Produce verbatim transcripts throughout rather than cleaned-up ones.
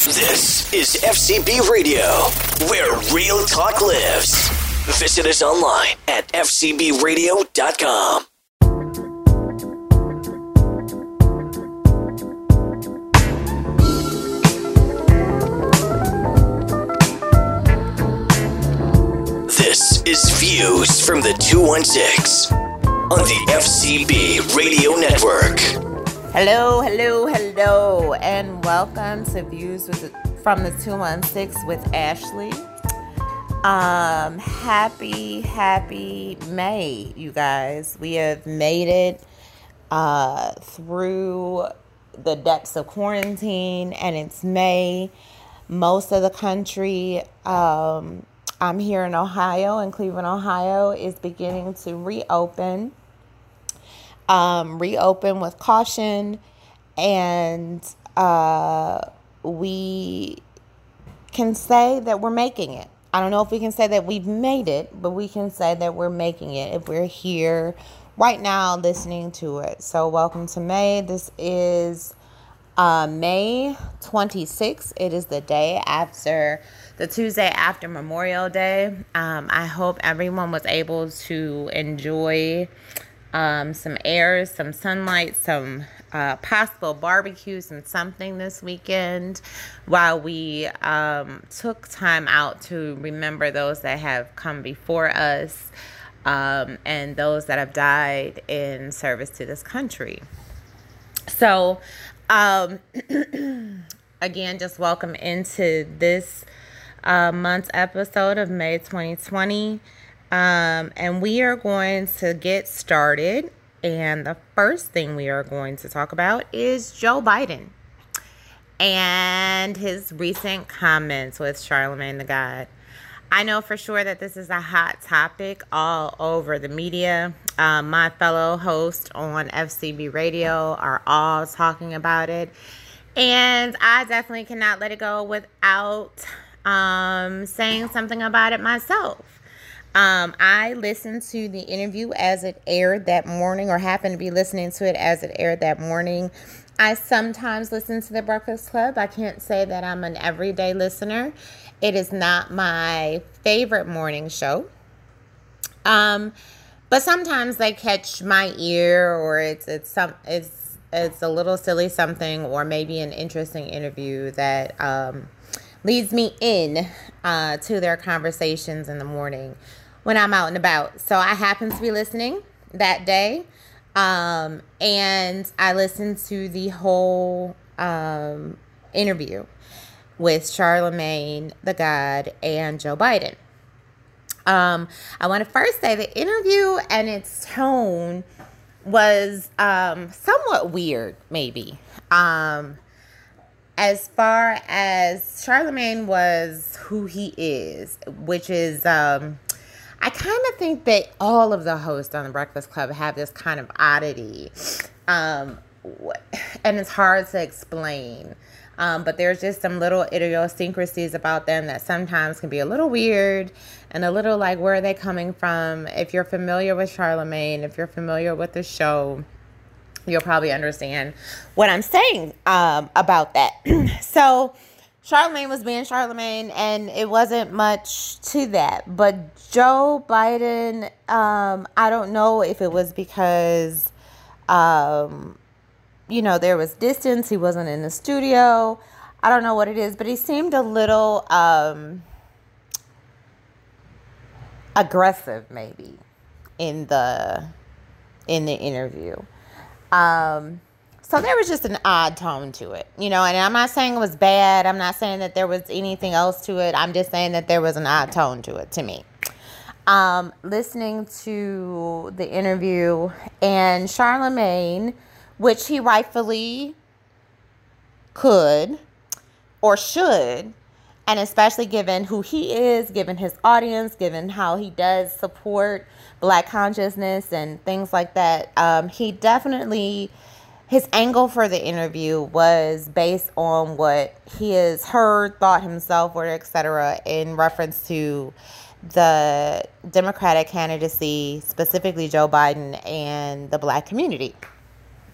This is F C B Radio, where real talk lives. Visit us online at f c b radio dot com. This is Views from the two one six on the F C B Radio Network. Hello, hello, hello, and welcome to Views with the, from the two one six with Ashley. Um, happy, happy May, you guys. We have made it uh, through the depths of quarantine, and it's May. Most of the country, um, I'm here in Ohio, and Cleveland, Ohio, is beginning to reopen. Um, reopen with caution, and uh, we can say that we're making it. I don't know if we can say that we've made it, but we can say that we're making it if we're here right now listening to it. So welcome to May. This is uh, May twenty-sixth. It is the day after, the Tuesday after Memorial Day. Um, I hope everyone was able to enjoy Um, some air, some sunlight, some uh, possible barbecue, some something this weekend while we um, took time out to remember those that have come before us um, and those that have died in service to this country. So, um, again, just welcome into this uh, month's episode of May twenty twenty. Um, and we are going to get started. And the first thing we are going to talk about is Joe Biden and his recent comments with Charlamagne the God. I know for sure that this is a hot topic all over the media. Um, my fellow hosts on F C B Radio are all talking about it. And I definitely cannot let it go without um, saying something about it myself. Um, I listened to the interview as it aired that morning, or happened to be listening to it as it aired that morning. I sometimes listen to The Breakfast Club. I can't say that I'm an everyday listener. It is not my favorite morning show. Um, but sometimes they catch my ear, or it's it's some it's it's a little silly something, or maybe an interesting interview that um, leads me in uh, to their conversations in the morning when I'm out and about. So I happened to be listening that day, um, and I listened to the whole um, interview with Charlamagne the God and Joe Biden. Um, I want to first say the interview and its tone was um, somewhat weird, maybe. Um, as far as Charlamagne was who he is, which is... Um, I kind of think that all of the hosts on The Breakfast Club have this kind of oddity, um, and it's hard to explain, um, but there's just some little idiosyncrasies about them that sometimes can be a little weird and a little like, where are they coming from? If you're familiar with Charlamagne, if you're familiar with the show, you'll probably understand what I'm saying um, about that. So Charlamagne was being Charlamagne, and it wasn't much to that. But Joe Biden, um, I don't know if it was because, um, you know, there was distance. He wasn't in the studio. I don't know what it is, but he seemed a little um, aggressive, maybe, in the in the interview. Um So there was just an odd tone to it, you know, and I'm not saying it was bad. I'm not saying that there was anything else to it. I'm just saying that there was an odd tone to it to me. Um, listening to the interview and Charlamagne, which he rightfully could or should, and especially given who he is, given his audience, given how he does support Black consciousness and things like that, um, he definitely... His angle for the interview was based on what he has heard, thought himself, or et cetera, in reference to the Democratic candidacy, specifically Joe Biden and the Black community.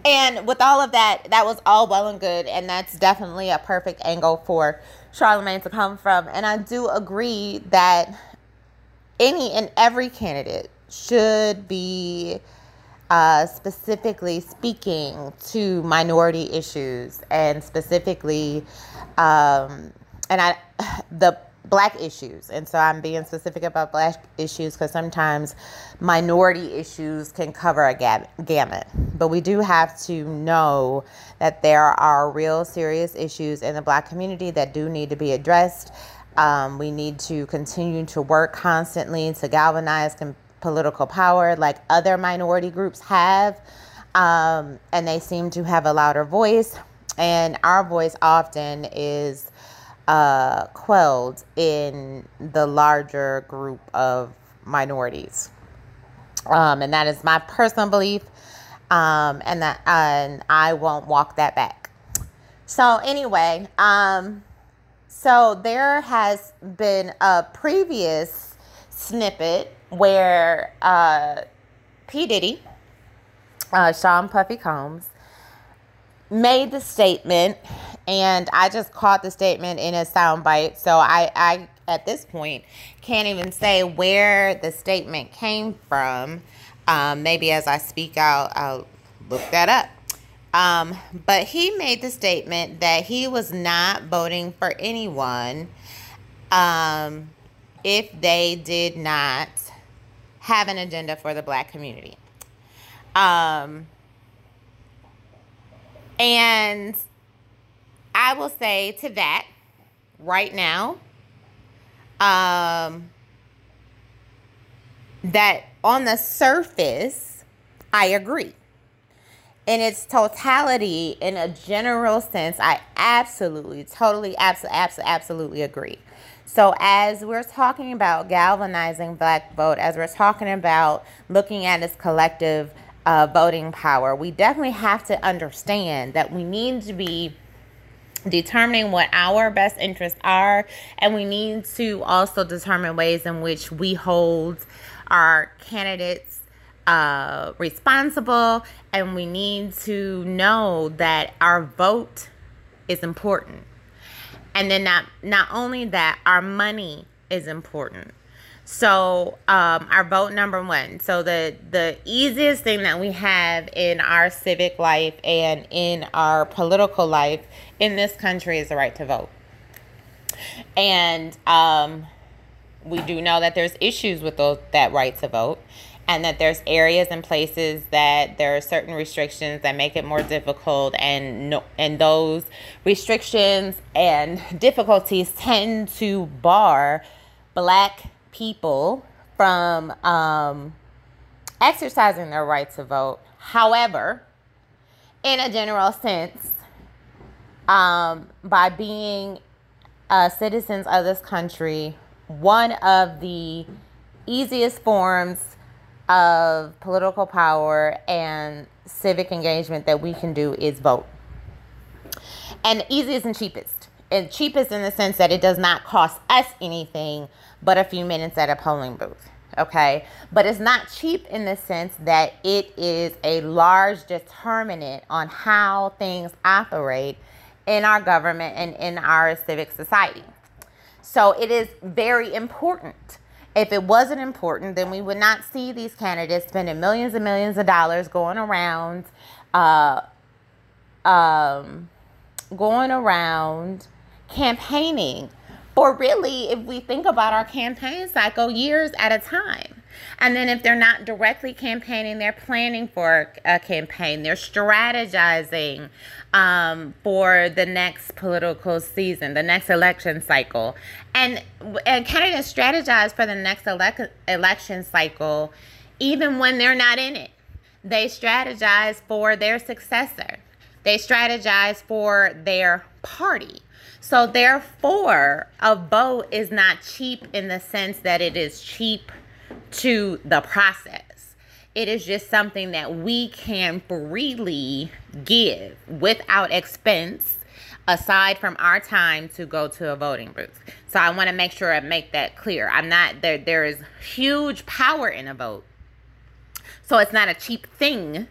And with all of that, that was all well and good, and that's definitely a perfect angle for Charlamagne to come from. And I do agree that any and every candidate should be uh, specifically speaking to minority issues, and specifically, um, and I, the Black issues. And so I'm being specific about Black issues because sometimes minority issues can cover a gam- gamut. But we do have to know that there are real serious issues in the Black community that do need to be addressed. Um, we need to continue to work constantly to galvanize com- political power like other minority groups have. Um, and they seem to have a louder voice. And our voice often is Uh, quelled in the larger group of minorities. Um, and that is my personal belief. Um, and that, and I won't walk that back. So anyway, um, so there has been a previous snippet where, uh, P. Diddy, uh, Sean Puffy Combs, made the statement, and I just caught the statement in a soundbite, so I, I, at this point, can't even say where the statement came from. Um, maybe as I speak out, I'll look that up. Um, but he made the statement that he was not voting for anyone um, if they did not have an agenda for the Black community. Um... And I will say to that right now, um, that on the surface, I agree. In its totality, in a general sense, I absolutely, totally, absolutely, absolutely, absolutely agree. So as we're talking about galvanizing Black vote, as we're talking about looking at its collective Uh, voting power, we definitely have to understand that we need to be determining what our best interests are, and we need to also determine ways in which we hold our candidates uh, responsible, and we need to know that our vote is important. And then not, not only that, our money is important. So um, our vote number one. So the, the easiest thing that we have in our civic life and in our political life in this country is the right to vote. And um, we do know that there's issues with those, that right to vote, and that there's areas and places that there are certain restrictions that make it more difficult, and no, and those restrictions and difficulties tend to bar Black people from um, exercising their right to vote. However, in a general sense, um, by being uh, citizens of this country, one of the easiest forms of political power and civic engagement that we can do is vote. And easiest and cheapest. And cheapest in the sense that it does not cost us anything but a few minutes at a polling booth. Okay? But it's not cheap in the sense that it is a large determinant on how things operate in our government and in our civic society. So it is very important. If it wasn't important, then we would not see these candidates spending millions and millions of dollars going around, uh, um, going around campaigning for, really, if we think about our campaign cycle, years at a time. And then if they're not directly campaigning, they're planning for a campaign. They're strategizing um, for the next political season, the next election cycle. And, and candidates strategize for the next elec- election cycle even when they're not in it. They strategize for their successor. They strategize for their party. So therefore, a vote is not cheap in the sense that it is cheap to the process. It is just something that we can freely give without expense, aside from our time to go to a voting booth. So I want to make sure I make that clear. I'm not there. There is huge power in a vote. So it's not a cheap thing.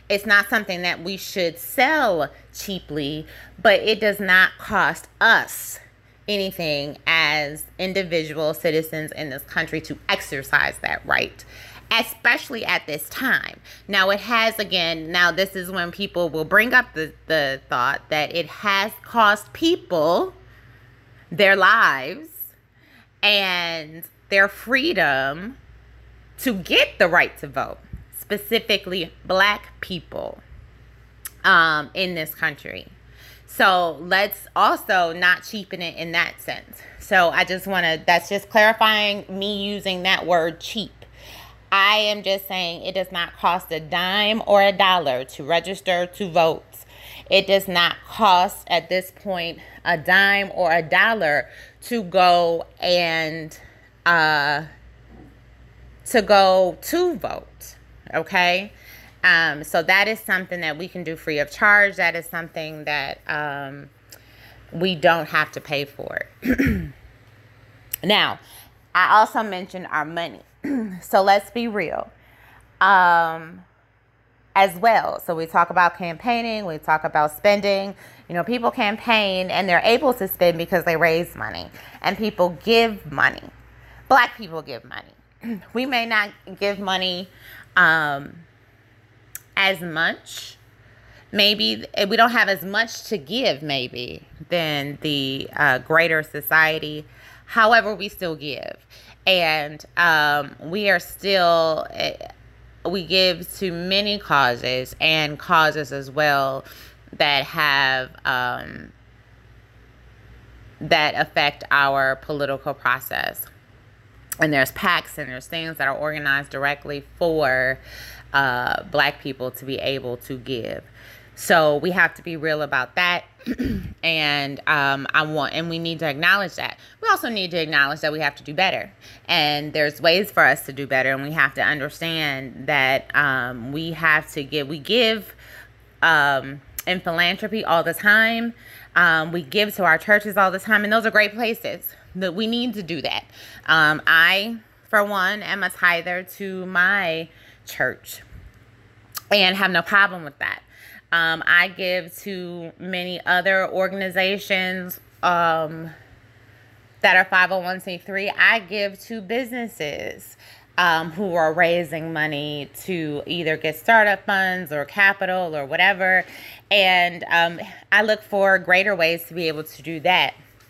It's not something that we should sell cheaply, but it does not cost us anything as individual citizens in this country to exercise that right, especially at this time. Now, it has, again, now this is when people will bring up the, the thought that it has cost people their lives and their freedom to get the right to vote, specifically black people um, in this country. So let's also not cheapen it in that sense. So I just want to, that's just clarifying me using that word cheap. I am just saying it does not cost a dime or a dollar to register to vote. It does not cost at this point a dime or a dollar to go and uh, to go to vote. Okay. Um, so that is something that we can do free of charge. That is something that um, we don't have to pay for. Now, I also mentioned our money. So let's be real um, as well. So we talk about campaigning. We talk about spending. You know, people campaign and they're able to spend because they raise money. And people give money. Black people give money. We may not give money um as much, maybe we don't have as much to give maybe than the uh, greater society. However, we still give, and um, we are still we give to many causes and causes as well that have um, that affect our political process. And there's PACs and there's things that are organized directly for uh, black people to be able to give. So we have to be real about that. and um, I want, and we need to acknowledge that. We also need to acknowledge that we have to do better. And there's ways for us to do better. And we have to understand that um, we have to give, we give um, in philanthropy all the time. Um, we give to our churches all the time. And those are great places. That we need to do that. Um, I, for one, am a tither to my church and have no problem with that. Um, I give to many other organizations um, that are five oh one c three. I give to businesses um, who are raising money to either get startup funds or capital or whatever. And um, I look for greater ways to be able to do that.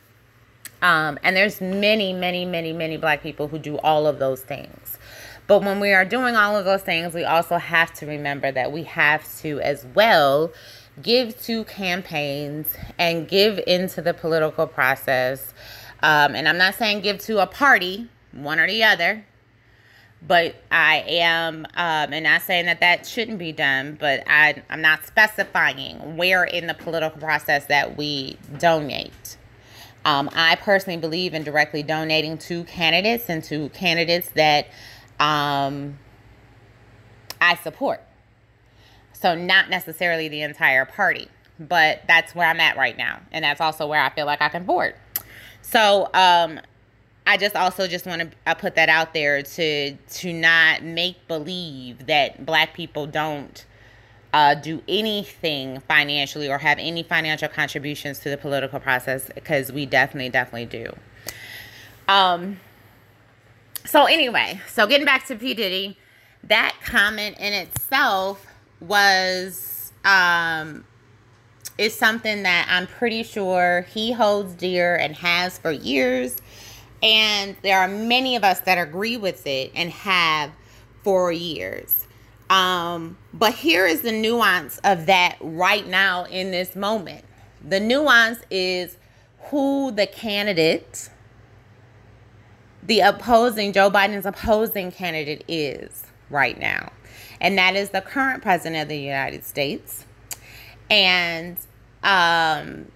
Um, and there's many, many, many, many black people who do all of those things. But when we are doing all of those things, we also have to remember that we have to as well give to campaigns and give into the political process. Um, and I'm not saying give to a party, one or the other. But I am, um, and not saying that that shouldn't be done, but I, I'm not specifying where in the political process that we donate. Um, I personally believe in directly donating to candidates and to candidates that um, I support. So not necessarily the entire party, but that's where I'm at right now. And that's also where I feel like I can vote. So um, I just also just want to I put that out there to to not make believe that black people don't Uh, do anything financially or have any financial contributions to the political process, because we definitely, definitely do. Um. So anyway, so getting back to P. Diddy, that comment in itself was um is something that I'm pretty sure he holds dear and has for years, and there are many of us that agree with it and have for years. Um, but here is the nuance of that right now in this moment. The nuance is who the candidate, the opposing, Joe Biden's opposing candidate is right now. And that is the current president of the United States. And um,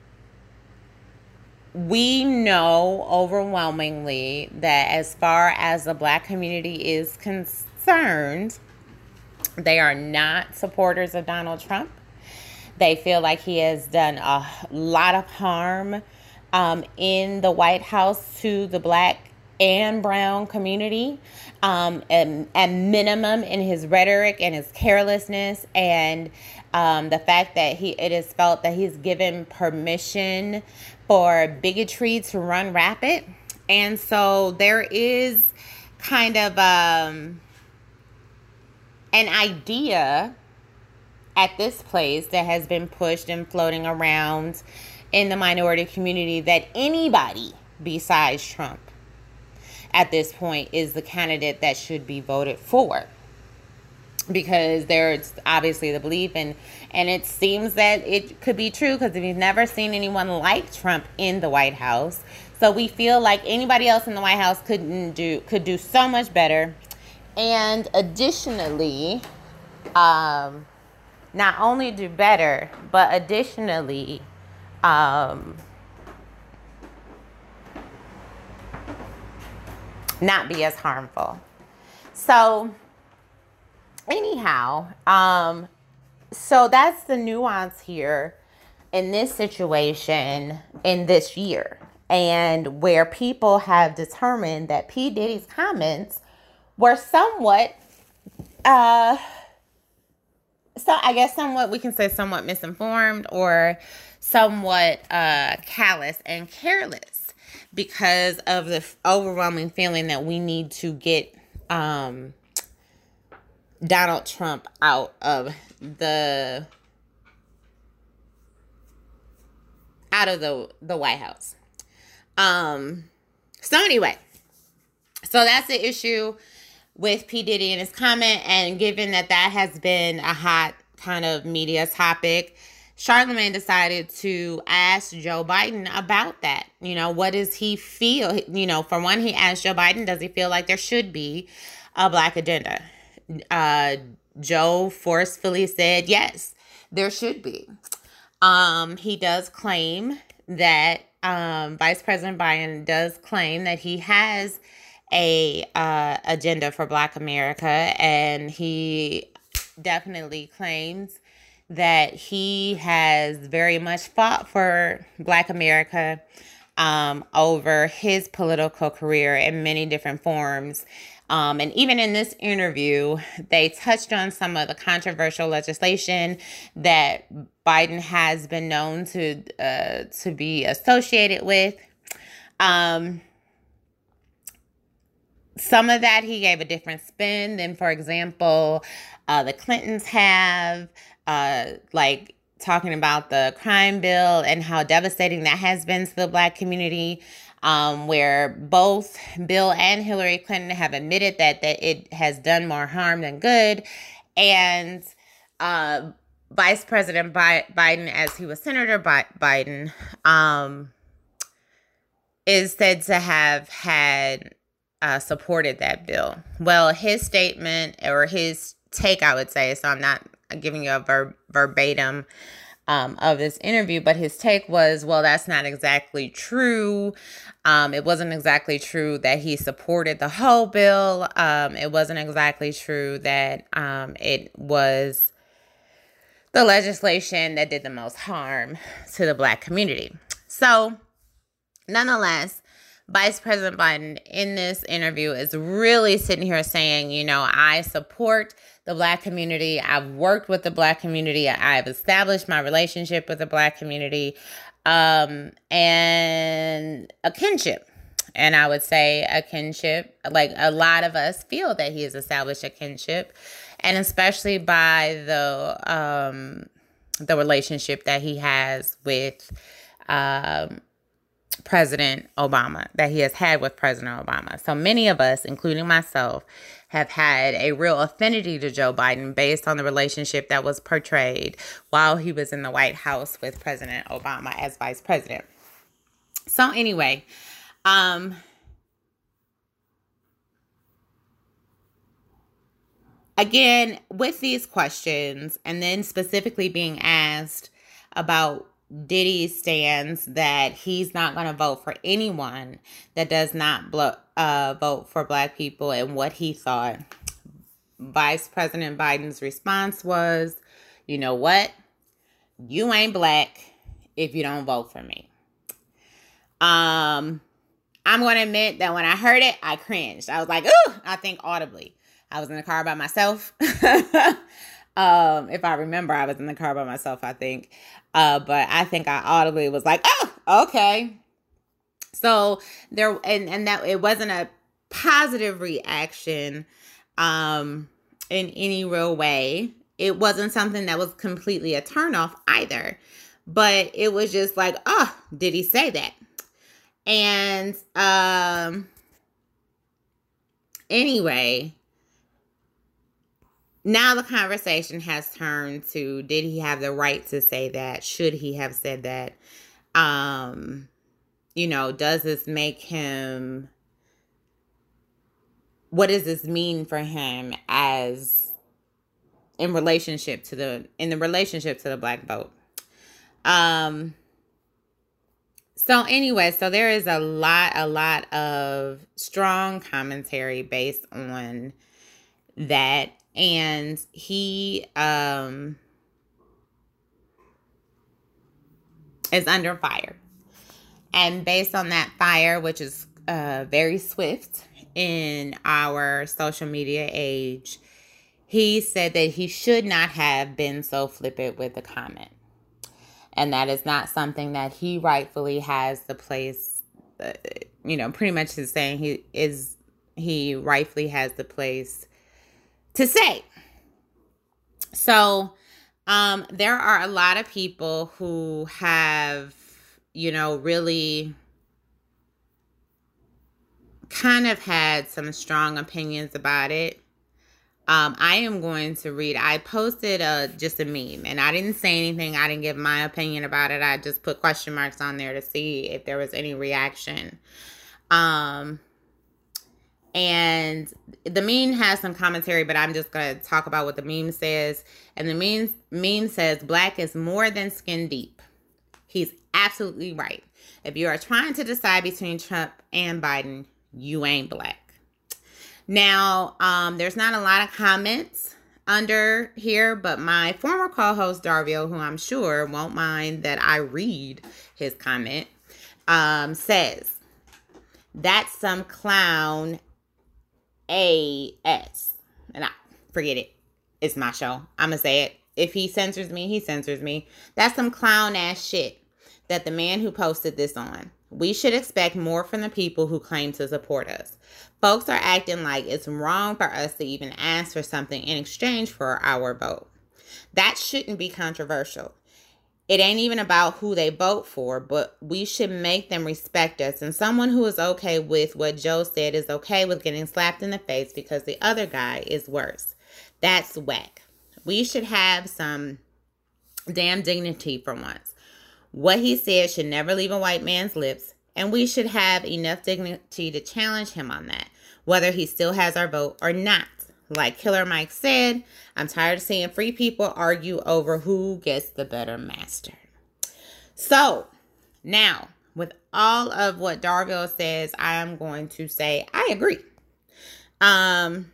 we know overwhelmingly that as far as the black community is concerned, they are not supporters of Donald Trump. They feel like he has done a lot of harm um, in the White House to the black and brown community, um, and at minimum in his rhetoric and his carelessness, and um, the fact that he it is felt that he's given permission for bigotry to run rapid. And so there is kind of um, an idea at this place that has been pushed and floating around in the minority community that anybody besides Trump at this point is the candidate that should be voted for, because there's obviously the belief, and and it seems that it could be true, because we've never seen anyone like Trump in the White House. So we feel like anybody else in the White House couldn't do could do so much better. And additionally, um, not only do better, but additionally, um, not be as harmful. So anyhow, um, so that's the nuance here in this situation in this year, and where people have determined that P. Diddy's comments were somewhat, uh, so I guess somewhat, we can say somewhat misinformed, or somewhat uh, callous and careless, because of the overwhelming feeling that we need to get um, Donald Trump out of the out of the the White House. Um. So anyway, so that's the issue with P. Diddy and his comment, and given that that has been a hot kind of media topic, Charlamagne decided to ask Joe Biden about that. You know, what does he feel? You know, for one, he asked Joe Biden, does he feel like there should be a black agenda? Uh, Joe forcefully said, yes, there should be. Um, he does claim that, um, Vice President Biden does claim that he has a uh, agenda for Black America, and he definitely claims that he has very much fought for Black America um, over his political career in many different forms. Um, and even in this interview, they touched on some of the controversial legislation that Biden has been known to uh, to be associated with. Um, some of that he gave a different spin than, for example, uh, the Clintons have, uh, like talking about the crime bill and how devastating that has been to the Black community. Um, where both Bill and Hillary Clinton have admitted that, that it has done more harm than good. And uh, Vice President Bi- Biden, as he was Senator Bi- Biden, um, is said to have had uh, supported that bill. Well, his statement, or his take, I would say, so I'm not giving you a ver- verbatim Um, of this interview, but his take was, well, that's not exactly true. Um, it wasn't exactly true that he supported the whole bill. Um, it wasn't exactly true that um, it was the legislation that did the most harm to the Black community. So, nonetheless, Vice President Biden in this interview is really sitting here saying, you know, I support the Black community. I've worked with the Black community. I've established my relationship with the Black community, um, and a kinship. And I would say a kinship, like a lot of us feel that he has established a kinship, and especially by the um, the relationship that he has with um, President Obama, that he has had with President Obama. So many of us, including myself, have had a real affinity to Joe Biden based on the relationship that was portrayed while he was in the White House with President Obama as vice president. So anyway, um, again, with these questions, and then specifically being asked about Diddy's stance that he's not going to vote for anyone that does not blo- uh, vote for Black people, and what he thought, Vice President Biden's response was, you know what? You ain't Black if you don't vote for me. Um, I'm going to admit that when I heard it, I cringed. I was like, ooh, I think audibly. I was in the car by myself. um, if I remember, I was in the car by myself, I think. Uh, but I think I audibly was like, oh, okay. So there, and, and that it wasn't a positive reaction um, in any real way. It wasn't something that was completely a turnoff either. But it was just like, oh, did he say that? And um, anyway, now the conversation has turned to, did he have the right to say that? Should he have said that? Um, you know, does this make him, what does this mean for him as in relationship to the, in the relationship to the Black vote? Um, so anyway, so there is a lot, a lot of strong commentary based on that. And he, um, is under fire. And based on that fire, which is, uh, very swift in our social media age, he said that he should not have been so flippant with the comment. And that is not something that he rightfully has the place, uh, you know, pretty much is saying he is, he rightfully has the place to say. So, um, there are a lot of people who have, you know, really kind of had some strong opinions about it. Um, I am going to read, I posted a, just a meme, and I didn't say anything. I didn't give my opinion about it. I just put question marks on there to see if there was any reaction. Um, and the meme has some commentary, but I'm just going to talk about what the meme says. And the meme, meme says, Black is more than skin deep. He's absolutely right. If you are trying to decide between Trump and Biden, you ain't Black. Now, um, there's not a lot of comments under here, but my former co-host Darville, who I'm sure won't mind that I read his comment, um, says, that's some clown ass. And I forget it. It's my show. I'm going to say it. If he censors me, he censors me. That's some clown ass shit that the man who posted this on. We should expect more from the people who claim to support us. Folks are acting like it's wrong for us to even ask for something in exchange for our vote. That shouldn't be controversial. It ain't even about who they vote for, but we should make them respect us. And someone who is okay with what Joe said is okay with getting slapped in the face because the other guy is worse. That's whack. We should have some damn dignity for once. What he said should never leave a white man's lips, and we should have enough dignity to challenge him on that, whether he still has our vote or not. Like Killer Mike said, I'm tired of seeing free people argue over who gets the better master. So, now, with all of what Darville says, I am going to say I agree. Um...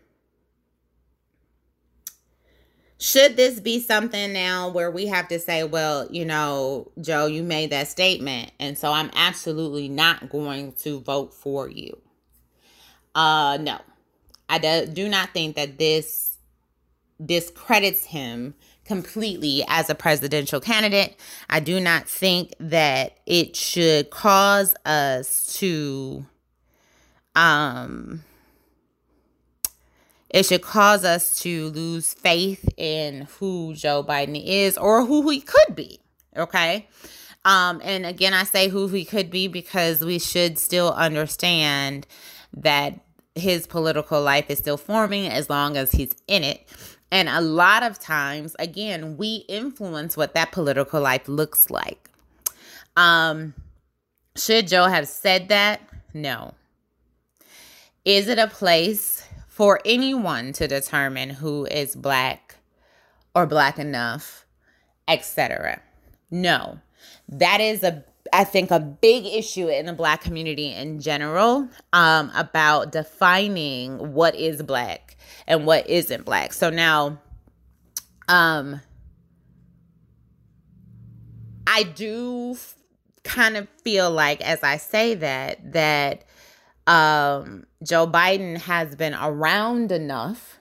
Should this be something now where we have to say, well, you know, Joe, you made that statement, and so I'm absolutely not going to vote for you? Uh, no. I do, do not think that this discredits him completely as a presidential candidate. I do not think that it should cause us to... um. It should cause us to lose faith in who Joe Biden is or who he could be, okay? Um, and again, I say who he could be because we should still understand that his political life is still forming as long as he's in it. And a lot of times, again, we influence what that political life looks like. Um, should Joe have said that? No. Is it a place for anyone to determine who is Black or Black enough, et cetera? No. That is, a, I think, a big issue in the Black community in general, um, about defining what is Black and what isn't Black. So now, um, I do f- kind of feel like, as I say that, that um, Joe Biden has been around enough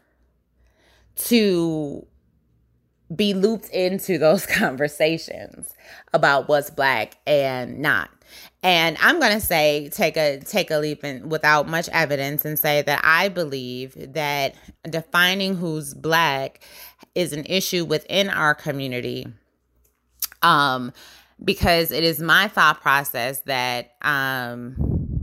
to be looped into those conversations about what's black and not. And I'm going to say, take a take a leap in, without much evidence, and say that I believe that defining who's black is an issue within our community. Um, because it is my thought process that um,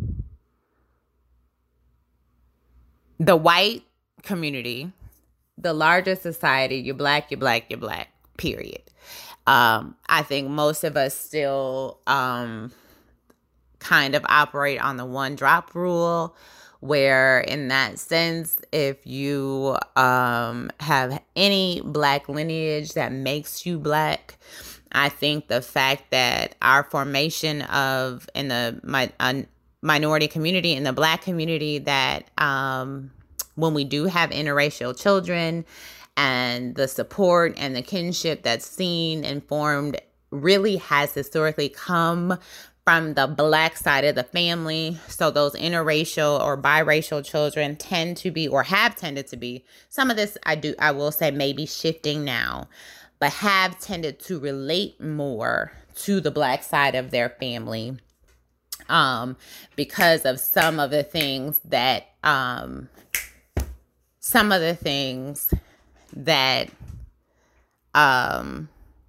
the white community, the larger society, you're black, you're black, you're black, period. Um, I think most of us still um, kind of operate on the one drop rule, where in that sense, if you um, have any black lineage that makes you black, I think the fact that our formation of in the my, uh, minority community, in the black community, that um, when we do have interracial children, and the support and the kinship that's seen and formed really has historically come from the black side of the family. So those interracial or biracial children tend to be, or have tended to be, some of this I do, I will say maybe shifting now, but have tended to relate more to the black side of their family um, because of some of the things that, um, some of the things that um,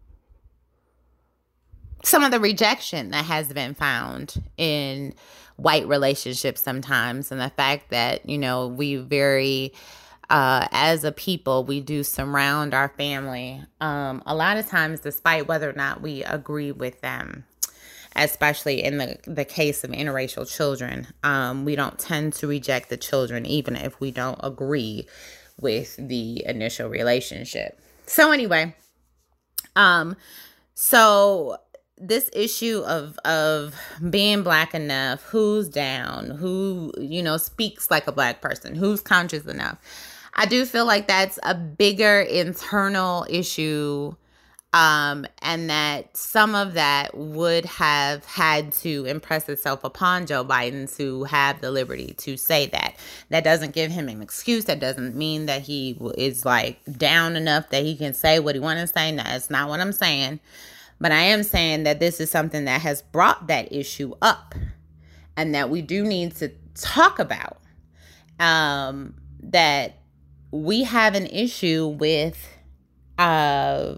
some of the rejection that has been found in white relationships sometimes, and the fact that, you know, we very, uh, as a people, we do surround our family um, a lot of times, despite whether or not we agree with them, especially in the, the case of interracial children. Um, we don't tend to reject the children, even if we don't agree with the initial relationship. So anyway, um, so this issue of of being black enough, who's down, who, you know, speaks like a black person, who's conscious enough. I do feel like that's a bigger internal issue, um, and that some of that would have had to impress itself upon Joe Biden to have the liberty to say that. That doesn't give him an excuse. That doesn't mean that he is like down enough that he can say what he wants to say. No, that's not what I'm saying. But I am saying that this is something that has brought that issue up, and that we do need to talk about. Um, that we have an issue with uh,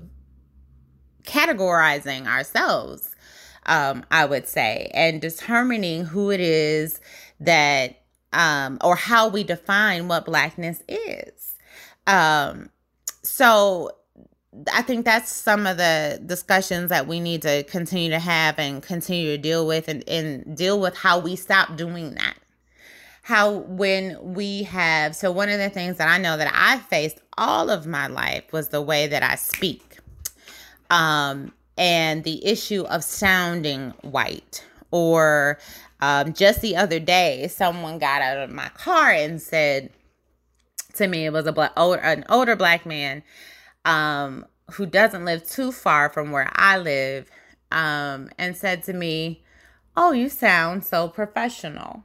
categorizing ourselves, um, I would say, and determining who it is that, um, or how we define what blackness is. Um, so I think that's some of the discussions that we need to continue to have and continue to deal with, and, and deal with how we stop doing that. How when we have, so one of the things that I know that I faced all of my life was the way that I speak. Um, and the issue of sounding white. Or um, just the other day, someone got out of my car and said to me, it was a black, older, an older black man um, who doesn't live too far from where I live, um, and said to me, "Oh, you sound so professional."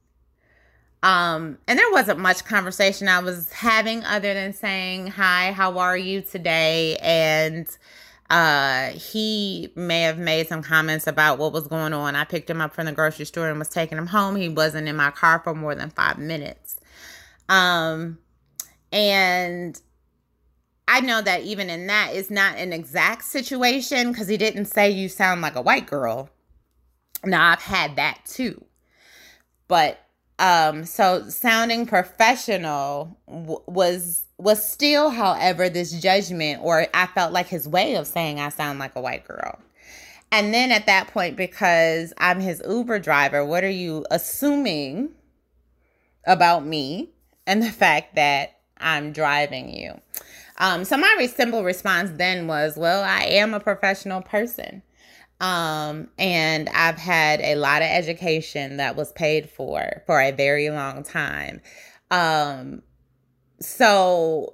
Um, and there wasn't much conversation I was having other than saying, "Hi, how are you today?" And uh, he may have made some comments about what was going on. I picked him up from the grocery store and was taking him home. He wasn't in my car for more than five minutes. Um, and I know that even in that, it's not an exact situation, because he didn't say you sound like a white girl. Now, I've had that too. But Um, so sounding professional w- was, was still, however, this judgment, or I felt like his way of saying I sound like a white girl. And then at that point, because I'm his Uber driver, what are you assuming about me and the fact that I'm driving you? Um, so my simple response then was, well, I am a professional person. Um, and I've had a lot of education that was paid for for a very long time. Um, so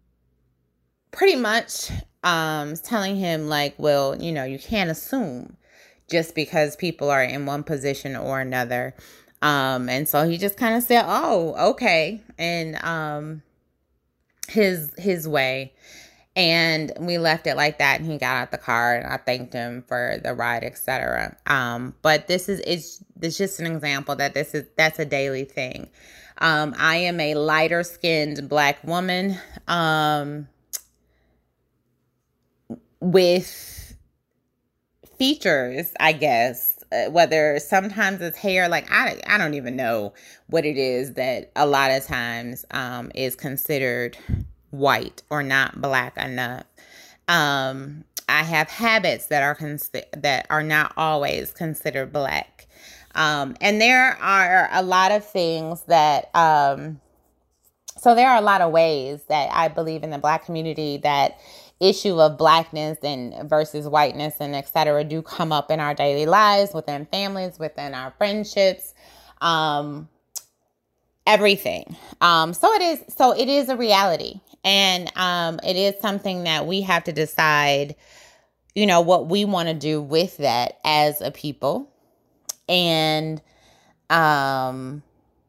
pretty much, um, telling him like, well, you know, you can't assume just because people are in one position or another. Um, and so he just kind of said, oh, okay. And um, his his way. And we left it like that, and he got out the car, and I thanked him for the ride, et cetera. Um, but this is it's, it's just an example that this is that's a daily thing. Um, I am a lighter skinned Black woman um, with features, I guess. Uh, whether sometimes it's hair, like I I don't even know what it is that a lot of times um, is considered white or not Black enough. Um, I have habits that are cons- that are not always considered Black. Um, and there are a lot of things that, um, so there are a lot of ways that I believe in the Black community that issue of Blackness and versus whiteness and et cetera do come up in our daily lives, within families, within our friendships, um, everything. Um, so it is, so it is a reality. And um, it is something that we have to decide, you know, what we want to do with that as a people. And um,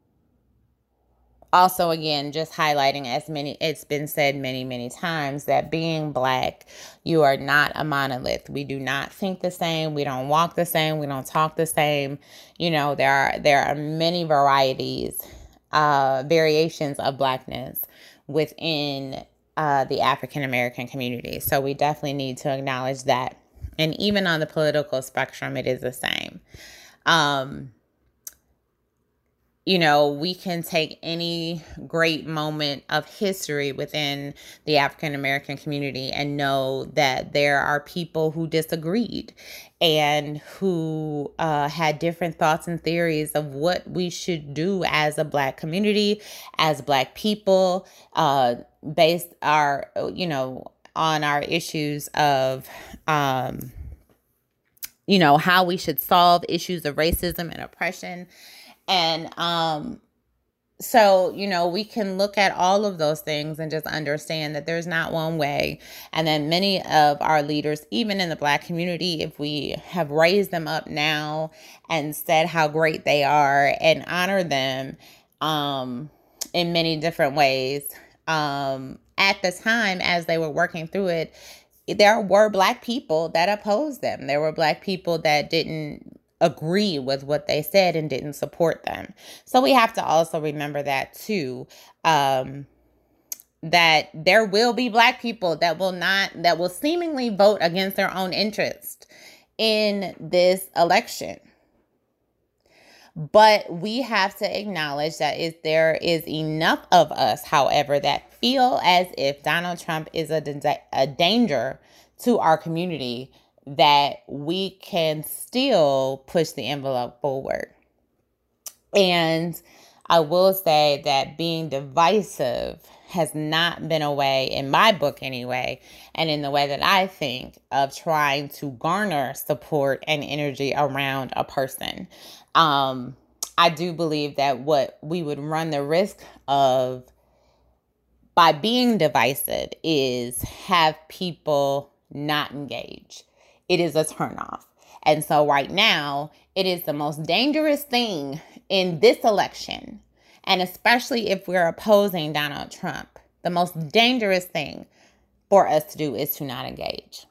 also, again, just highlighting, as many, it's been said many, many times, that being Black, you are not a monolith. We do not think the same. We don't walk the same. We don't talk the same. You know, there are there are many varieties, uh, variations of Blackness within uh, the African American community. So we definitely need to acknowledge that. And even on the political spectrum, it is the same. Um, you know, we can take any great moment of history within the African American community and know that there are people who disagreed and who uh, had different thoughts and theories of what we should do as a Black community, as Black people, uh, based our, you know, on our issues of, um, you know, how we should solve issues of racism and oppression. And um, so, you know, we can look at all of those things and just understand that there's not one way. And then many of our leaders, even in the Black community, if we have raised them up now and said how great they are and honor them um, in many different ways, um, at the time as they were working through it, there were Black people that opposed them. There were Black people that didn't agree with what they said and didn't support them. So we have to also remember that too, um, that there will be Black people that will not, that will seemingly vote against their own interest in this election. But we have to acknowledge that if there is enough of us, however, that feel as if Donald Trump is a, a danger to our community, that we can still push the envelope forward. And I will say that being divisive has not been a way, in my book anyway, and in the way that I think, of trying to garner support and energy around a person. Um, I do believe that what we would run the risk of by being divisive is have people not engage. It is a turnoff. And so right now, it is the most dangerous thing in this election, and especially if we're opposing Donald Trump, the most dangerous thing for us to do is to not engage.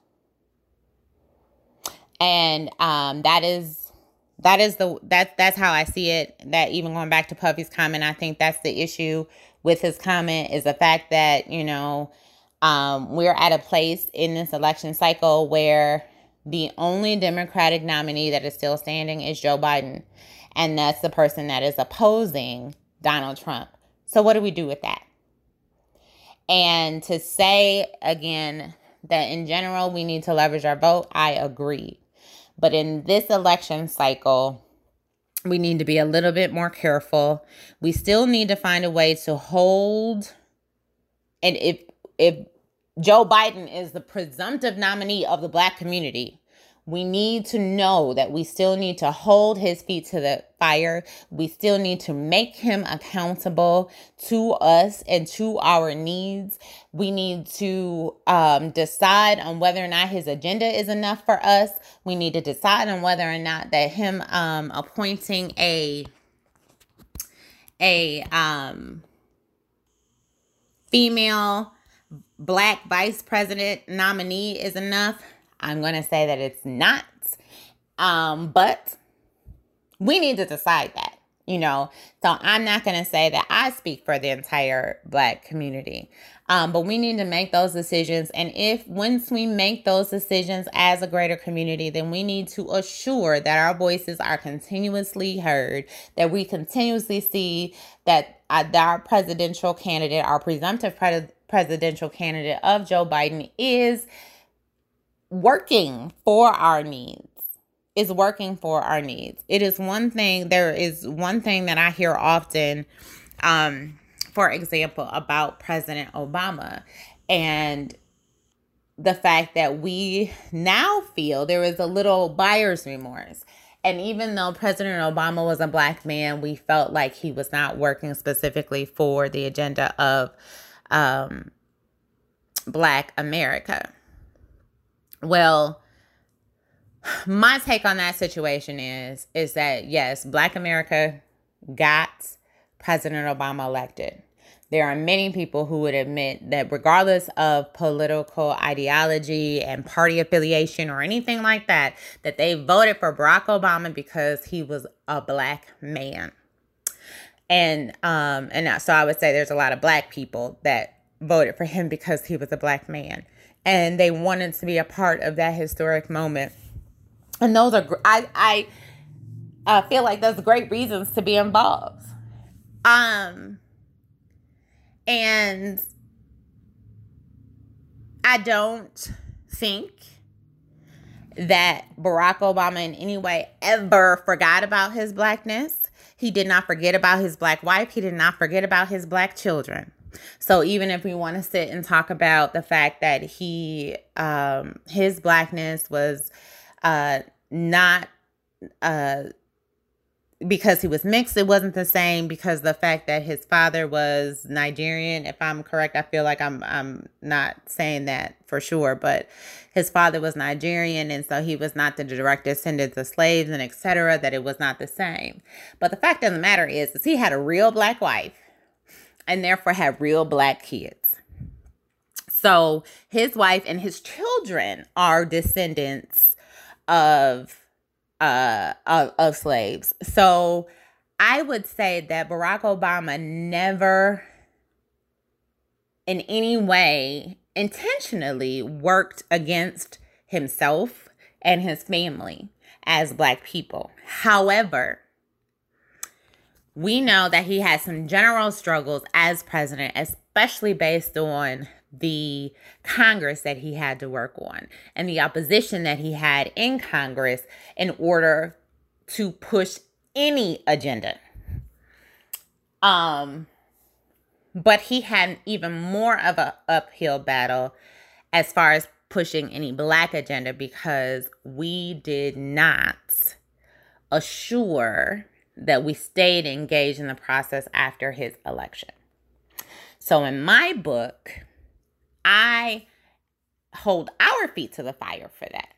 And um, that is that is the that that's how I see it. That, even going back to Puffy's comment, I think that's the issue with his comment, is the fact that, you know, um, we're at a place in this election cycle where the only Democratic nominee that is still standing is Joe Biden. And that's the person that is opposing Donald Trump. So what do we do with that? And to say, again, that in general we need to leverage our vote, I agree. But in this election cycle, we need to be a little bit more careful. We still need to find a way to hold. And if if Joe Biden is the presumptive nominee of the Black community, we need to know that we still need to hold his feet to the fire. We still need to make him accountable to us and to our needs. We need to um, decide on whether or not his agenda is enough for us. We need to decide on whether or not that him um, appointing a a um, female black vice president nominee is enough, I'm going to say that it's not. Um, but we need to decide that, you know. So I'm not going to say that I speak for the entire black community. Um, but we need to make those decisions. And if once we make those decisions as a greater community, then we need to assure that our voices are continuously heard, that we continuously see that uh, our presidential candidate, our presumptive pre- presidential candidate of Joe Biden is working for our needs, is working for our needs. It is one thing, there is one thing that I hear often, um, for example, about President Obama and the fact that we now feel there is a little buyer's remorse. And even though President Obama was a black man, we felt like he was not working specifically for the agenda of um, Black America. Well, my take on that situation is, is that, yes, Black America got President Obama elected. There are many people who would admit that regardless of political ideology and party affiliation or anything like that, that they voted for Barack Obama because he was a black man. And um, and so I would say there's a lot of black people that voted for him because he was a black man. And they wanted to be a part of that historic moment. And those are, I, I uh, feel like those are great reasons to be involved. Um, and I don't think that Barack Obama in any way ever forgot about his blackness. He did not forget about his black wife. He did not forget about his black children. So even if we want to sit and talk about the fact that he, um, his blackness was uh, not, uh, because he was mixed, it wasn't the same because the fact that his father was Nigerian, if I'm correct, I feel like I'm I'm not saying that for sure, but his father was Nigerian, and so he was not the direct descendants of slaves and et cetera, that it was not the same. But the fact of the matter is, is he had a real black wife and therefore had real black kids. So his wife and his children are descendants of Uh, of, of slaves. So I would say that Barack Obama never in any way intentionally worked against himself and his family as black people. However, we know that he had some general struggles as president, especially based on the Congress that he had to work on and the opposition that he had in Congress in order to push any agenda. Um, but he had even more of an uphill battle as far as pushing any black agenda because we did not assure that we stayed engaged in the process after his election. So in my book, I hold our feet to the fire for that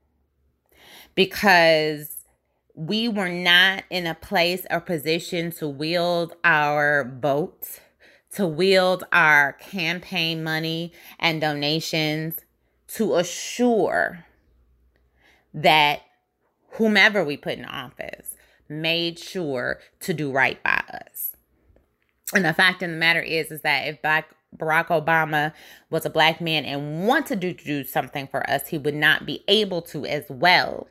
because we were not in a place or position to wield our votes, to wield our campaign money and donations to assure that whomever we put in office made sure to do right by us. And the fact of the matter is, is that if Black Barack Obama was a black man and wanted to do something for us, he would not be able to as well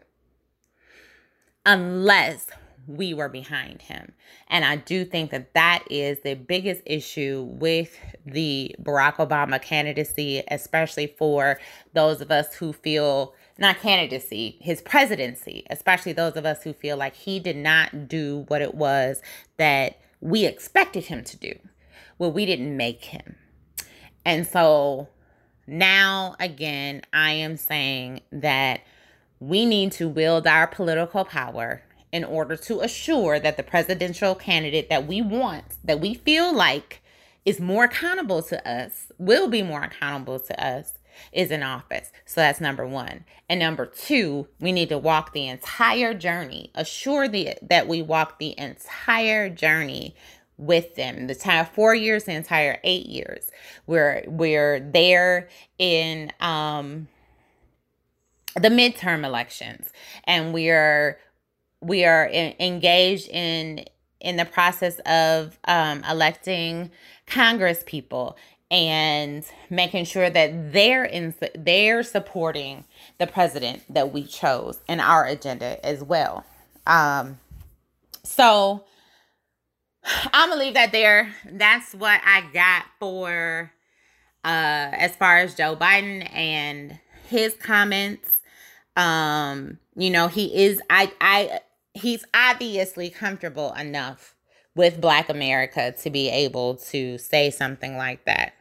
unless we were behind him. And I do think that that is the biggest issue with the Barack Obama candidacy, especially for those of us who feel, not candidacy, his presidency, especially those of us who feel like he did not do what it was that we expected him to do. Well, we didn't make him. And so now, again, I am saying that we need to wield our political power in order to assure that the presidential candidate that we want, that we feel like is more accountable to us, will be more accountable to us, is in office. So that's number one. And number two, we need to walk the entire journey, assure the, that we walk the entire journey with them. The entire four years, the entire eight years. We're we're there in um, the midterm elections, and we are we are in, engaged in in the process of um, electing Congress people and making sure that they're in they're supporting the president that we chose in our agenda as well. Um, so I'm gonna leave that there. That's what I got for uh, as far as Joe Biden and his comments. Um, you know, he is I I he's obviously comfortable enough with Black America to be able to say something like that.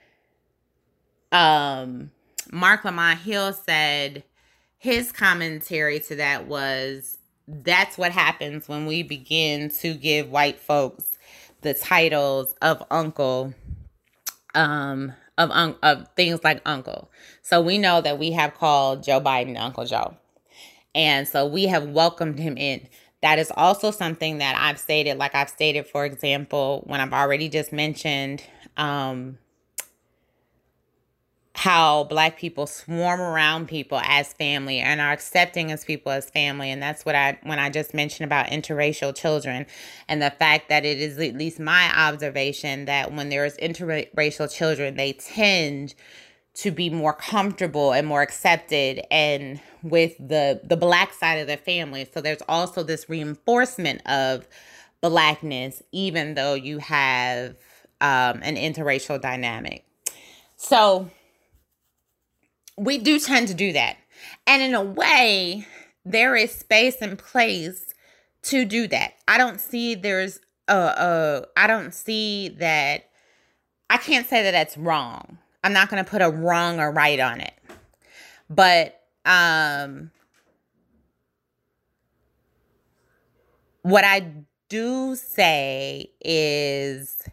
Um, Mark Lamont Hill said his commentary to that was, that's what happens when we begin to give white folks the titles of uncle, um, of, un- of things like uncle. So we know that we have called Joe Biden Uncle Joe. And so we have welcomed him in. That is also something that I've stated, like I've stated, for example, when I've already just mentioned um, how Black people swarm around people as family and are accepting as people as family. And that's what I, when I just mentioned about interracial children and the fact that it is at least my observation that when there is interracial children, they tend to be more comfortable and more accepted and with the, the Black side of the family. So there's also this reinforcement of Blackness, even though you have um, an interracial dynamic. So we do tend to do that. And in a way, there is space and place to do that. I don't see there's a, a I don't see that. I can't say that that's wrong. I'm not going to put a wrong or right on it. But um, what I do say is,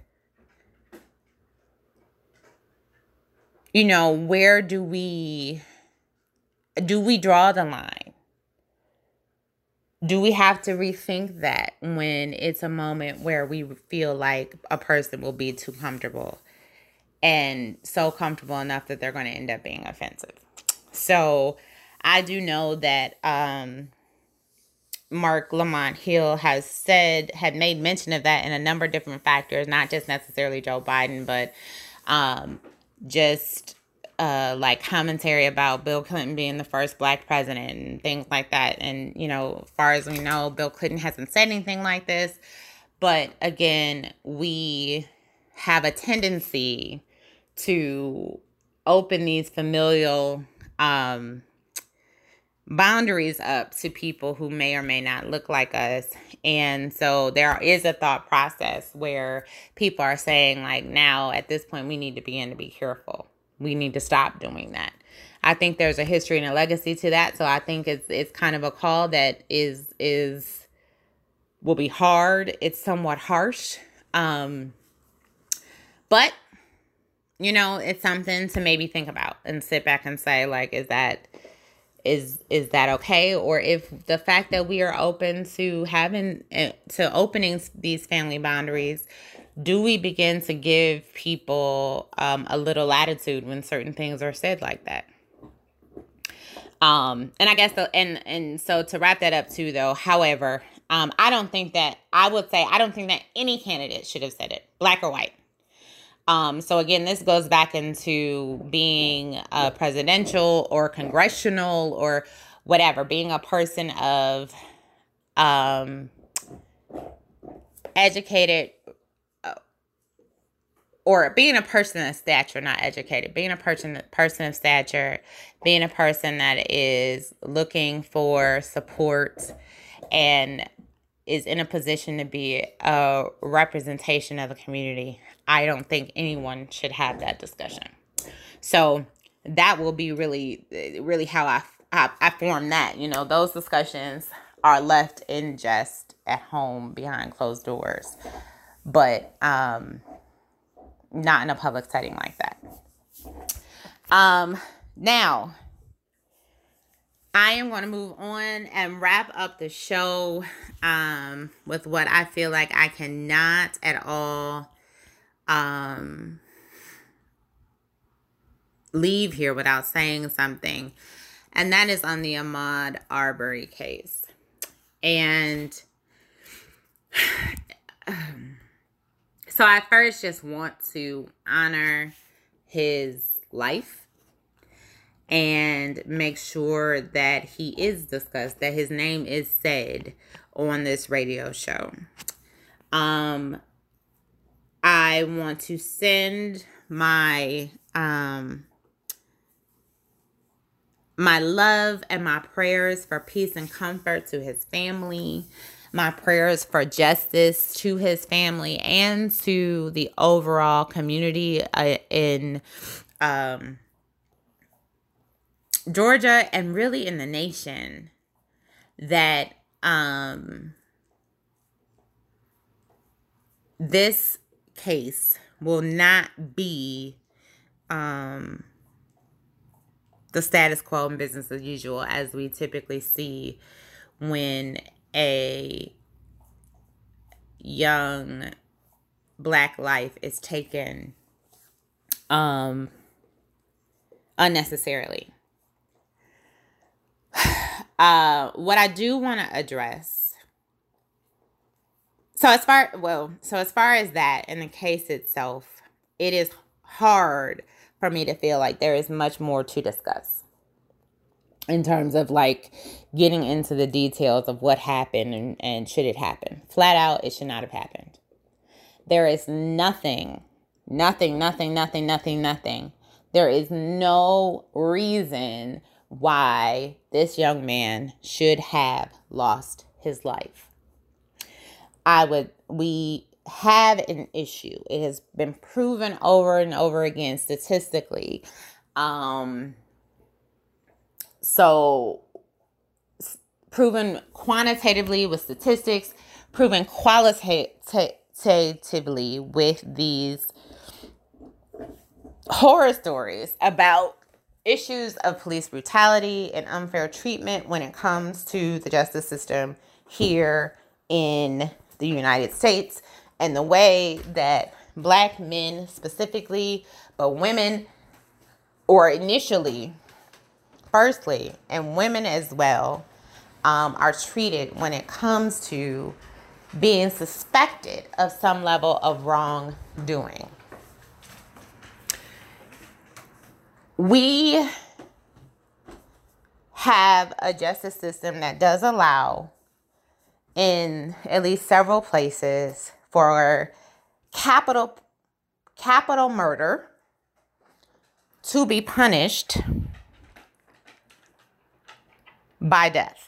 you know, where do we, do we draw the line? Do we have to rethink that when it's a moment where we feel like a person will be too comfortable and so comfortable enough that they're going to end up being offensive? So I do know that um, Mark Lamont Hill has said, had made mention of that in a number of different factors, not just necessarily Joe Biden, but um, just uh, like commentary about Bill Clinton being the first Black president and things like that. And, you know, as far as we know, Bill Clinton hasn't said anything like this. But again, we have a tendency to open these familial um, boundaries up to people who may or may not look like us. And so there is a thought process where people are saying, like, now at this point, we need to begin to be careful. We need to stop doing that. I think there's a history and a legacy to that. So I think it's it's kind of a call that is is will be hard. It's somewhat harsh. Um, but, you know, it's something to maybe think about and sit back and say, like, is that is is that okay? Or if the fact that we are open to having uh, to opening these family boundaries, do we begin to give people um, a little latitude when certain things are said like that? Um, and I guess, the, and, and so to wrap that up too, though, however, um, I don't think that, I would say, I don't think that any candidate should have said it, Black or white. Um, so again, this goes back into being a presidential or congressional or whatever, being a person of um, educated or being a person of stature, not educated, being a person, person of stature, being a person that is looking for support and is in a position to be a representation of the community. I don't think anyone should have that discussion. So that will be really, really how I, I, I form that. You know, those discussions are left in just at home behind closed doors, but um, not in a public setting like that. Um, now, I am going to move on and wrap up the show um, with what I feel like I cannot at all um, leave here without saying something. And that is on the Ahmaud Arbery case. And so I first just want to honor his life and make sure that he is discussed, that his name is said on this radio show. Um, I want to send my um, my love and my prayers for peace and comfort to his family, my prayers for justice to his family and to the overall community uh, in um, Georgia and really in the nation, that um, this case will not be um, the status quo and business as usual as we typically see when a young Black life is taken um, unnecessarily. Uh, what I do want to address, so as far, well, so as far as that in the case itself, it is hard for me to feel like there is much more to discuss in terms of like getting into the details of what happened and, and should it happen. Flat out, it should not have happened. There is nothing, nothing, nothing, nothing, nothing, nothing. There is no reason why this young man should have lost his life. I would, we have an issue. It has been proven over and over again statistically. Um, so proven quantitatively with statistics, proven qualitatively with these horror stories about issues of police brutality and unfair treatment when it comes to the justice system here in the United States, and the way that Black men specifically, but women, or initially, firstly, and women as well, um, are treated when it comes to being suspected of some level of wrongdoing. We have a justice system that does allow, in at least several places, for capital capital murder to be punished by death.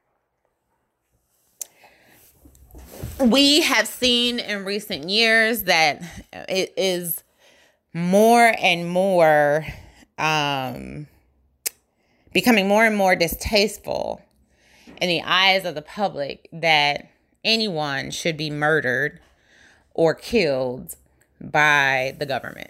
We have seen in recent years that it is more and more um, becoming more and more distasteful in the eyes of the public that anyone should be murdered or killed by the government.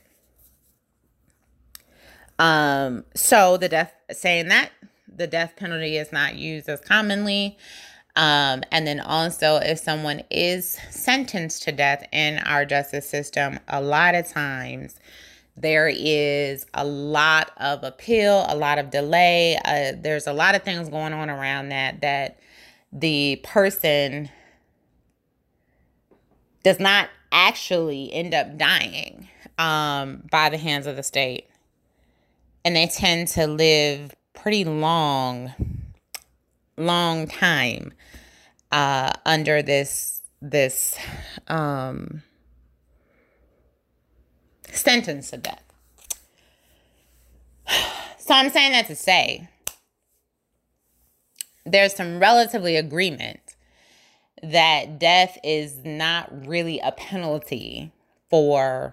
Um, so the death, saying that the death penalty is not used as commonly. Um, and then also if someone is sentenced to death in our justice system, a lot of times there is a lot of appeal, a lot of delay. Uh, there's a lot of things going on around that, that the person does not actually end up dying um, by the hands of the state. And they tend to live pretty long, long time uh, under this, this, um, sentence to death. So I'm saying that to say there's some relatively agreement that death is not really a penalty for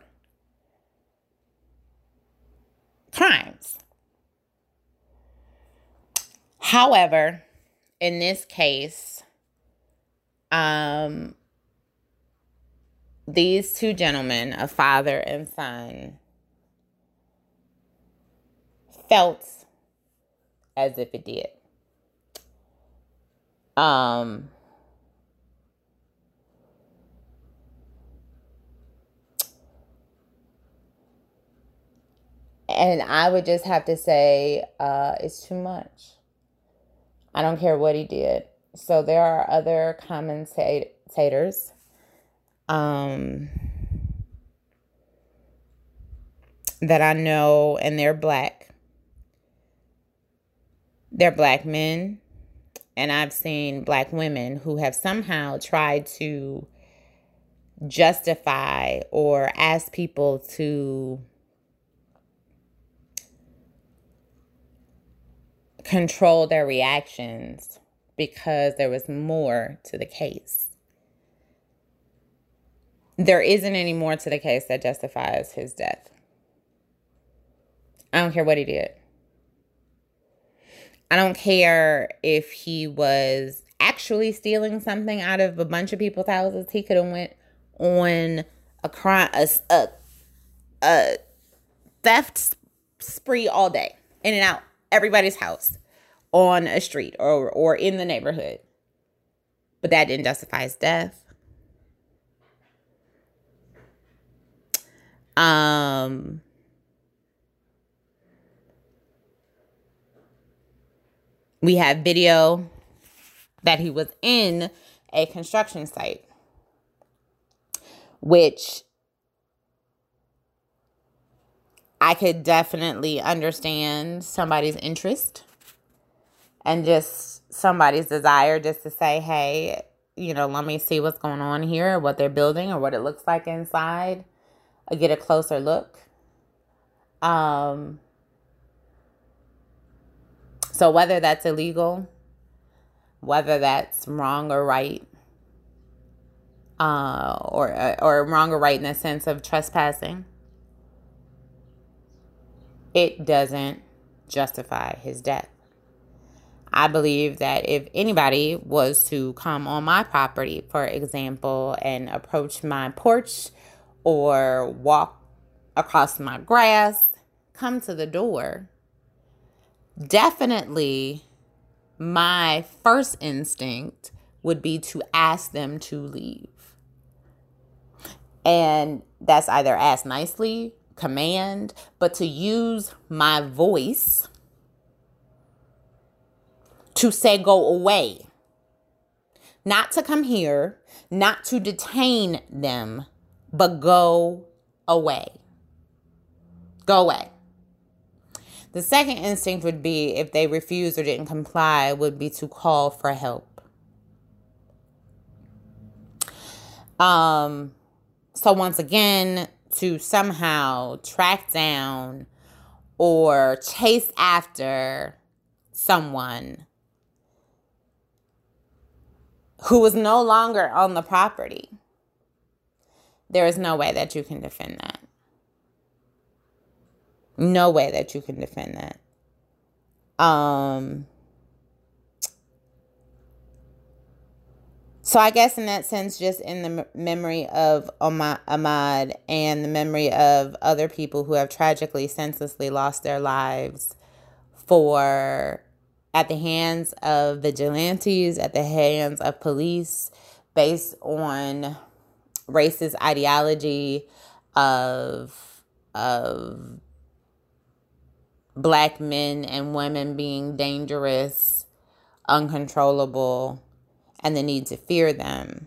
crimes. However, in this case, um, these two gentlemen, a father and son, felt as if it did. Um, and I would just have to say, uh, it's too much. I don't care what he did. So there are other commentators, um, that I know, and they're black. They're black men. And I've seen black women who have somehow tried to justify or ask people to control their reactions because there was more to the case. There isn't any more to the case that justifies his death. I don't care what he did. I don't care if he was actually stealing something out of a bunch of people's houses. He could have went on a crime, a, a, a theft spree all day, in and out everybody's house, on a street or or in the neighborhood. But that didn't justify his death. Um. We have video that he was in a construction site, which I could definitely understand somebody's interest and just somebody's desire just to say, hey, you know, let me see what's going on here, what they're building or what it looks like inside, or get a closer look. Um, so whether that's illegal, whether that's wrong or right, uh, or, or wrong or right in the sense of trespassing, it doesn't justify his death. I believe that if anybody was to come on my property, for example, and approach my porch or walk across my grass, come to the door, definitely my first instinct would be to ask them to leave. And that's either ask nicely, command, but to use my voice to say go away. Not to come here, not to detain them, but go away. Go away. The second instinct would be, if they refused or didn't comply, would be to call for help. Um, so once again, to somehow track down or chase after someone who is no longer on the property, there is no way that you can defend that. No way that you can defend that. Um, so I guess in that sense, just in the m- memory of Ahmaud and the memory of other people who have tragically, senselessly lost their lives for at the hands of vigilantes, at the hands of police, based on racist ideology of of black men and women being dangerous, uncontrollable, and the need to fear them.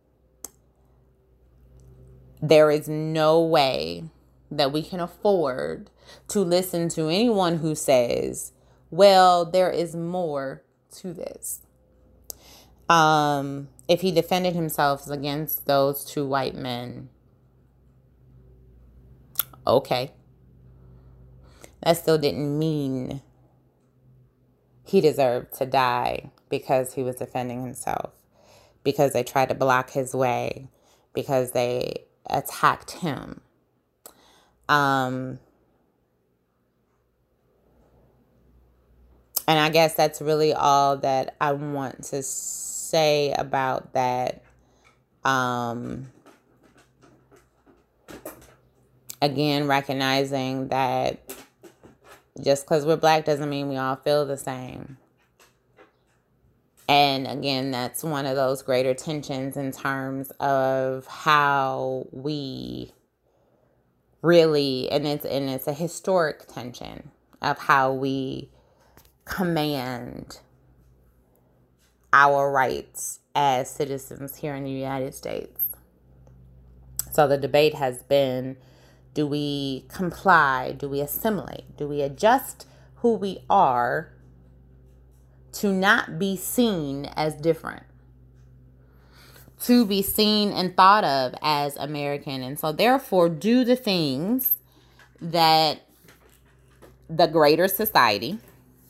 There is no way that we can afford to listen to anyone who says, well, there is more to this. Um, if he defended himself against those two white men, okay. That still didn't mean he deserved to die because he was defending himself, because they tried to block his way, because they attacked him. Um, and I guess that's really all that I want to say about that. Um, again, recognizing that just because we're black doesn't mean we all feel the same. And again, that's one of those greater tensions in terms of how we really, and it's and it's a historic tension of how we command our rights as citizens here in the United States. So the debate has been, do we comply? Do we assimilate? Do we adjust who we are to not be seen as different, to be seen and thought of as American? And so therefore do the things that the greater society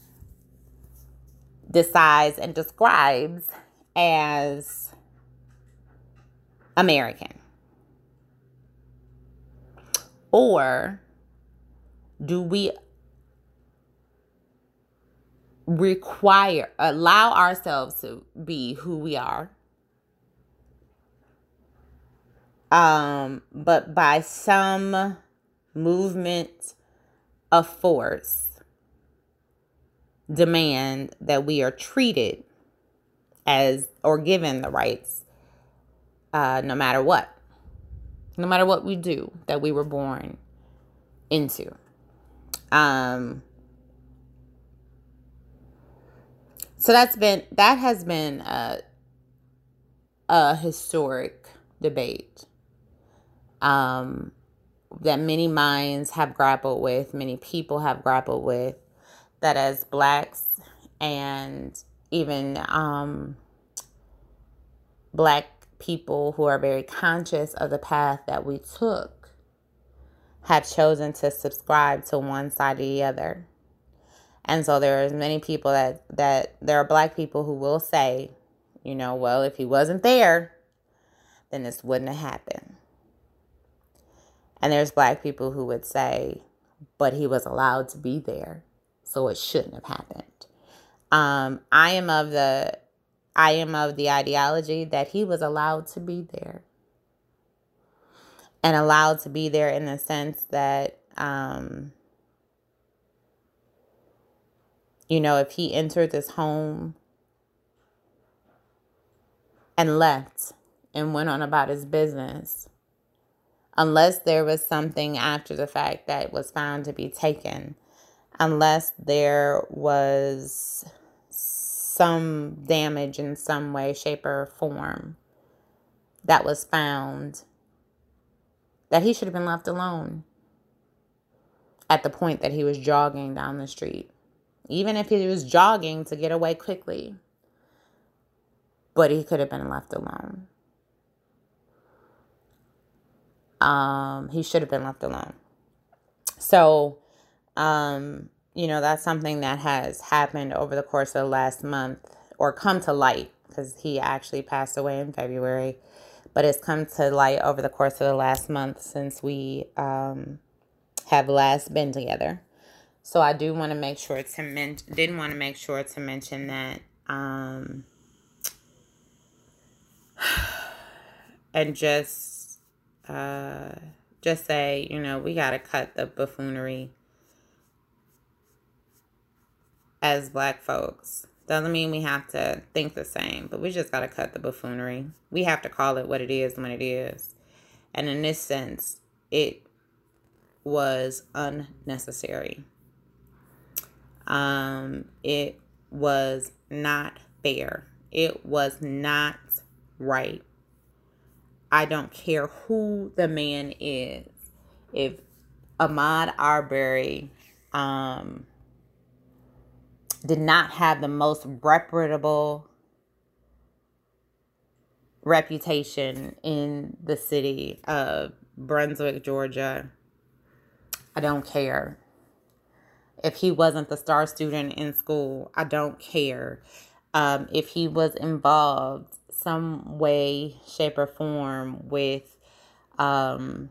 decides and describes as American? Or do we require, allow ourselves to be who we are, um, but by some movement of force, demand that we are treated as, or given the rights, uh, no matter what, no matter what we do, that we were born into. Um, so that's been, that has been a, a historic debate, um, that many minds have grappled with, many people have grappled with, that as Blacks and even um, Black people who are very conscious of the path that we took have chosen to subscribe to one side or the other. And so there are many people that, that there are Black people who will say, you know, well, if he wasn't there, then this wouldn't have happened. And there's Black people who would say, but he was allowed to be there, so it shouldn't have happened. Um, I am of the, I am of the ideology that he was allowed to be there, and allowed to be there in the sense that, um, you know, if he entered this home and left and went on about his business, unless there was something after the fact that was found to be taken, unless there was some damage in some way, shape, or form that was found, that he should have been left alone at the point that he was jogging down the street. Even if he was jogging to get away quickly, but he could have been left alone. Um, he should have been left alone. So, um, you know, that's something that has happened over the course of the last month, or come to light, because he actually passed away in February, but it's come to light over the course of the last month since we um, have last been together. So I do want to make sure to men- didn't want to make sure to mention that, um, and just. Uh, just say, you know, we got to cut the buffoonery as Black folks. Doesn't mean we have to think the same, but we just got to cut the buffoonery. We have to call it what it is when it is. And in this sense, it was unnecessary. Um, it was not fair. It was not right. I don't care who the man is. If Ahmaud Arbery um, did not have the most reputable reputation in the city of Brunswick, Georgia, I don't care. If he wasn't the star student in school, I don't care. Um, if he was involved some way, shape, or form with um,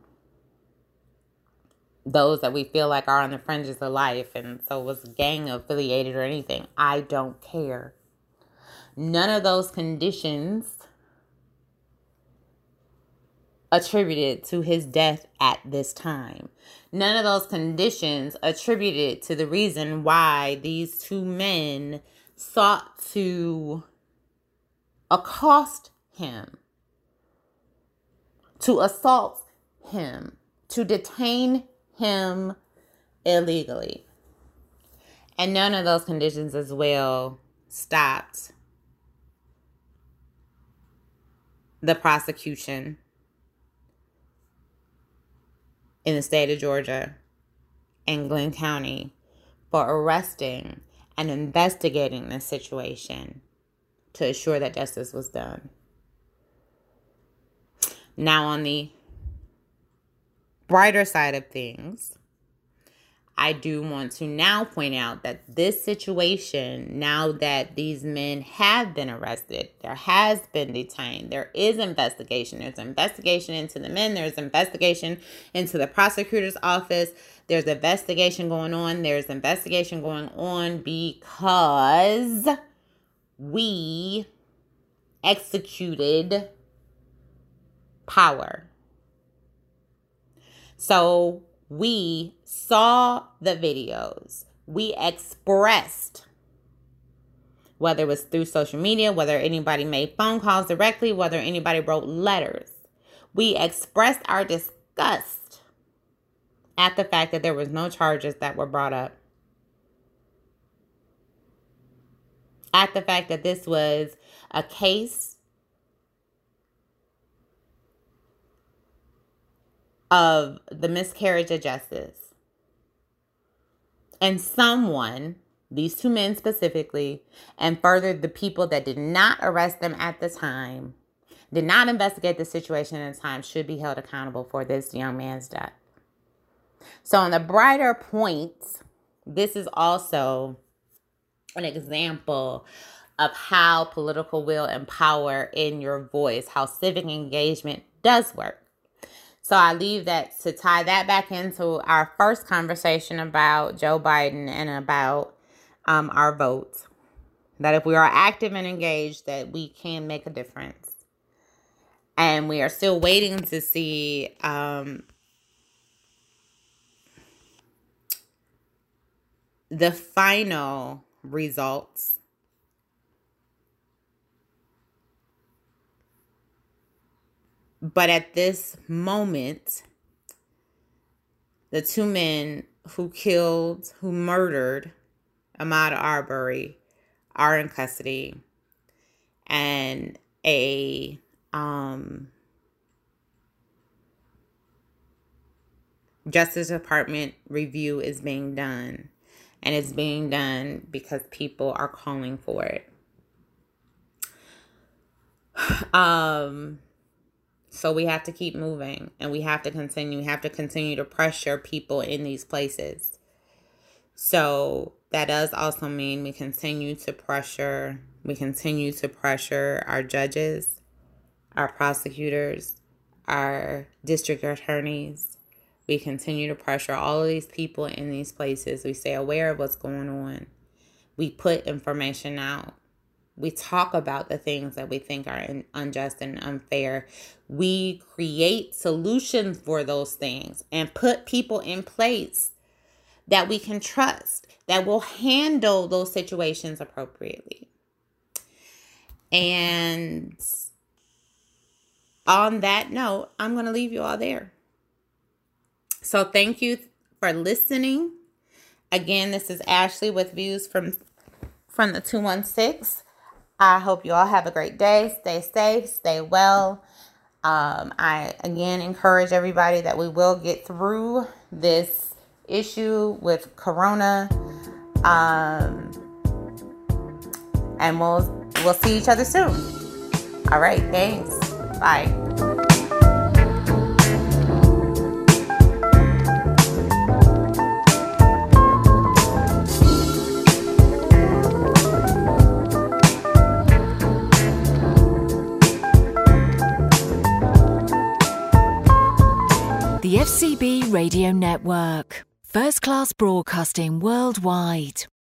those that we feel like are on the fringes of life, and so was gang affiliated or anything, I don't care. None of those conditions attributed to his death at this time. None of those conditions attributed to the reason why these two men sought to accost him, to assault him, to detain him illegally. And none of those conditions as well stopped the prosecution in the state of Georgia and Glenn County for arresting and investigating this situation to assure that justice was done. Now, on the brighter side of things, I do want to now point out that this situation, now that these men have been arrested, there has been detained, there is investigation. There's investigation into the men. There's investigation into the prosecutor's office. There's investigation going on. There's investigation going on because we executed power. So we saw the videos. We expressed, whether it was through social media, whether anybody made phone calls directly, whether anybody wrote letters. We expressed our disgust at the fact that there was no charges that were brought up. At the fact that this was a case of the miscarriage of justice. And someone, these two men specifically, and further the people that did not arrest them at the time, did not investigate the situation at the time, should be held accountable for this young man's death. So on the brighter points, this is also an example of how political will and power in your voice, how civic engagement does work. So I leave that to tie that back into our first conversation about Joe Biden and about um, our votes. That if we are active and engaged, that we can make a difference. And we are still waiting to see um, the final results But at this moment, the two men who killed, who murdered Ahmaud Arbery are in custody. And a um, Justice Department review is being done. And it's being done because people are calling for it. Um... So we have to keep moving, and we have to continue. We have to continue to pressure people in these places. So that does also mean we continue to pressure, we continue to pressure our judges, our prosecutors, our district attorneys. We continue to pressure all of these people in these places. We stay aware of what's going on. We put information out. We talk about the things that we think are unjust and unfair. We create solutions for those things and put people in place that we can trust, that will handle those situations appropriately. And on that note, I'm going to leave you all there. So thank you for listening. Again, this is Ashley with Views from, from the two one six. I hope you all have a great day. Stay safe, stay well. Um, I, again, encourage everybody that we will get through this issue with Corona. Um, and we'll, we'll see each other soon. All right, thanks. Bye. The F C B Radio Network. First class broadcasting worldwide.